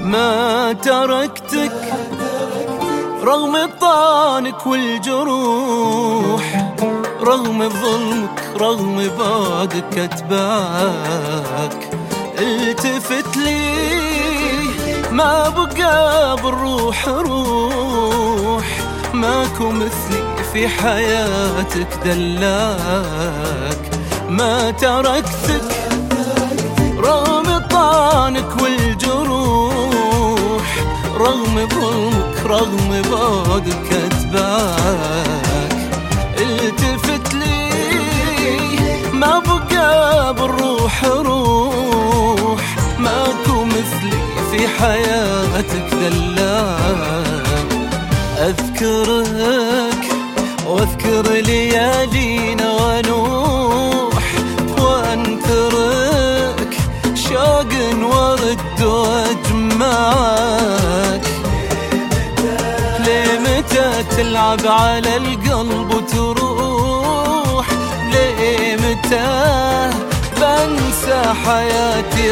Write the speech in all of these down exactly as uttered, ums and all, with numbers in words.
ما تركتك رغم طعنك والجروح، رغم ظلمك رغم بعدك أتبعك. التفت لي ما بقى بالروح روح، ماكو مثلي في حياتك دلاك. ما تركتك رغم طعنك والجروح، رغم ظلمك رغم بعدك أتبعك. التفت لي ما بقى بالروح روح، ماكو مثلي في حياتك دلاك. أذكرك واذكر ليالينا ونوح، وانثرك شوق ورد واجمعك. لمتى تلعب على القلب وتروح؟ لمتى بنسى حياتي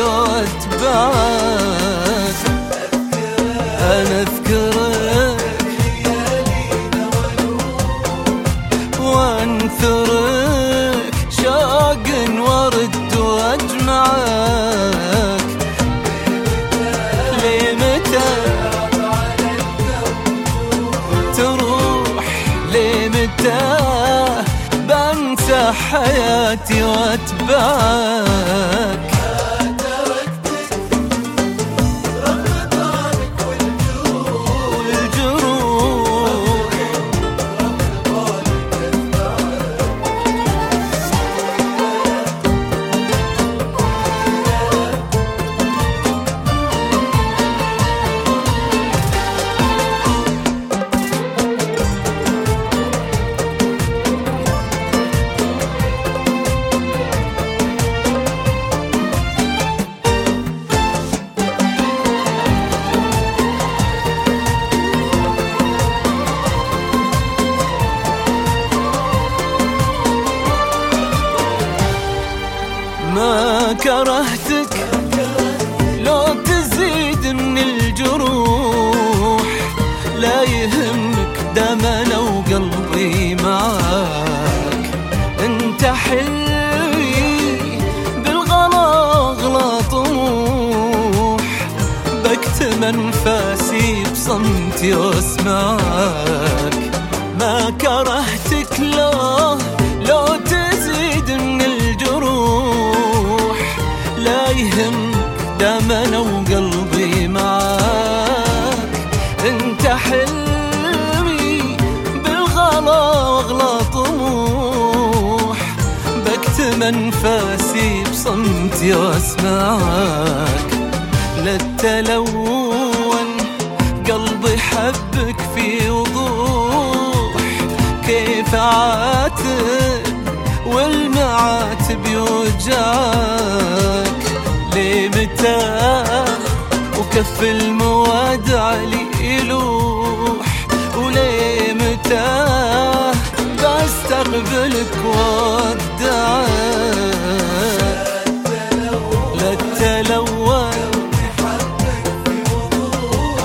واتبعك؟ أنا أذكرك وانثرك شوق ورد واجمعك. لمتى تروح؟ لمتى بنسى حياتي واتبعك؟ ما كرهتك لو تزيد من الجروح، لا يهمك دم أنا وقلبي معاك. انت حلي بالغلا غلا طموح، بكتم انفاسي بصمتي واسمعك. ما كرهتك لو لو تزيد من الجروح، لا يهمك دام أنا وقلبي معاك. انت حلمي بالغلا واغلى طموح، بكتم انفاسي بصمتي واسمعك. لا تلون قلبي حبك في وضوح، كيف عاتب والمعاتب يوجعك. لمتى وكف المواد علي يلوح، ولمتى بستقبلك وودعك. لا تلون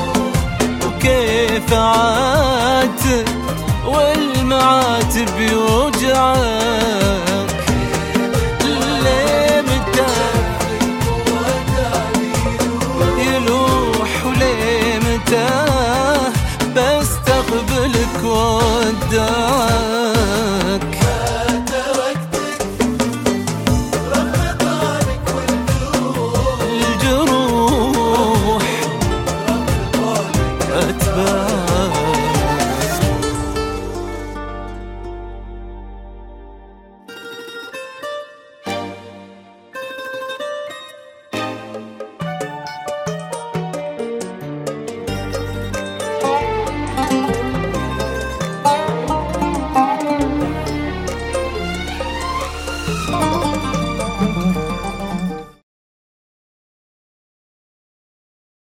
وكيف عاتب والمعاتب يوجعك.